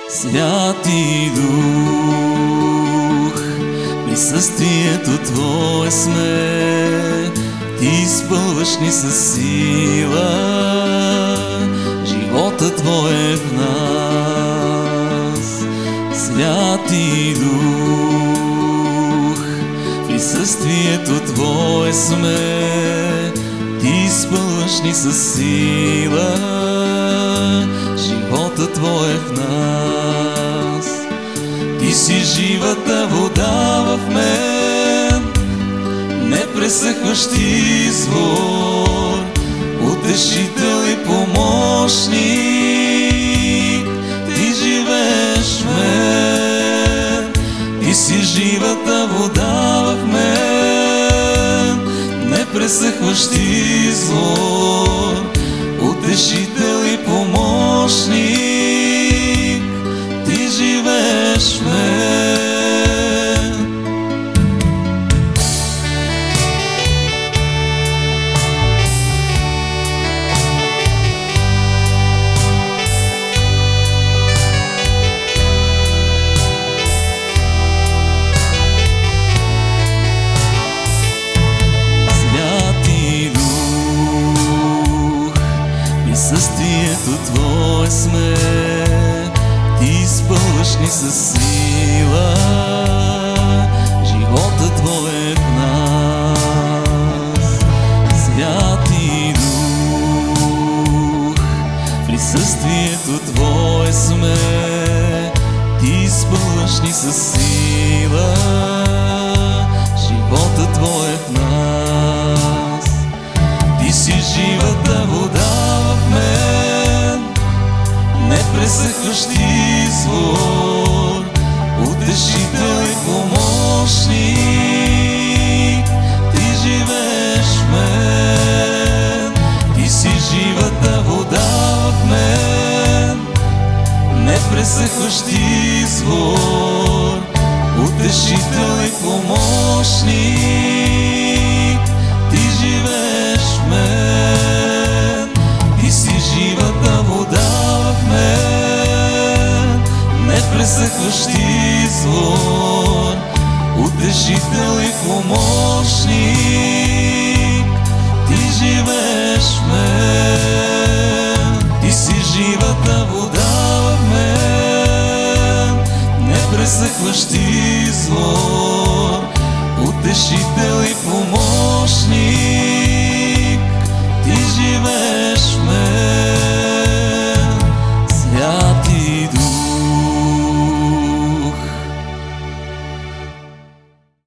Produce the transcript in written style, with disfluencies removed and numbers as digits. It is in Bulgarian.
Святи Дух, присъствието Твое сме, Ти изпълваш ни със сила, живота Твой е в нас. Святи Дух, присъствието Твое сме, Ти изпълваш ни със сила, живота Твой е в нас. Ти си живата вода в мен, непресъхващ извор, утешител и помощник. Ти живееш в мен, Ти си живата вода в мен, непресъхващ извор, утешител и помощник. Ти живееш в мен. Присъствието Твое сме, Ти изпълваш ни със сила, живота Твой е в нас. Святи Дух, присъствието Твое сме, Ти изпълваш ни със сила, живота Твой е в нас. Ти си живата вода в мен, непресъхващ извор, утешител и помощник. Ти живееш в мен, Ти си живата вода в мен, непресъхващ извор, утешител и помощник. Ти живееш в мен, Ти си живата вода в мен, непресъхващ извор, утешител и помощник. Ти живееш в мен, Ти си живата вода в мен, непресъхващ извор, утешител и помощник.